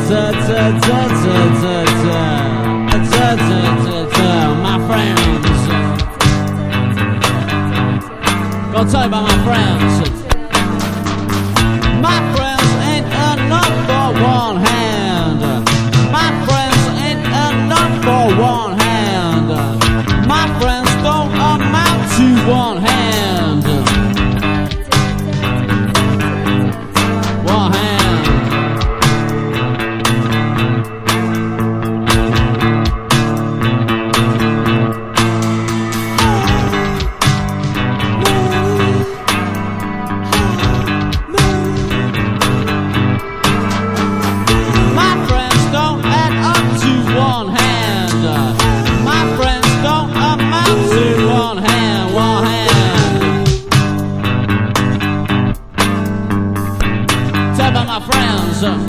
My friends, gonna tell you about my friends. My friends ain't enough for one hand. My friends ain't enough for one hand. My friends don't amount to one hand. One hand. Tell about my friends.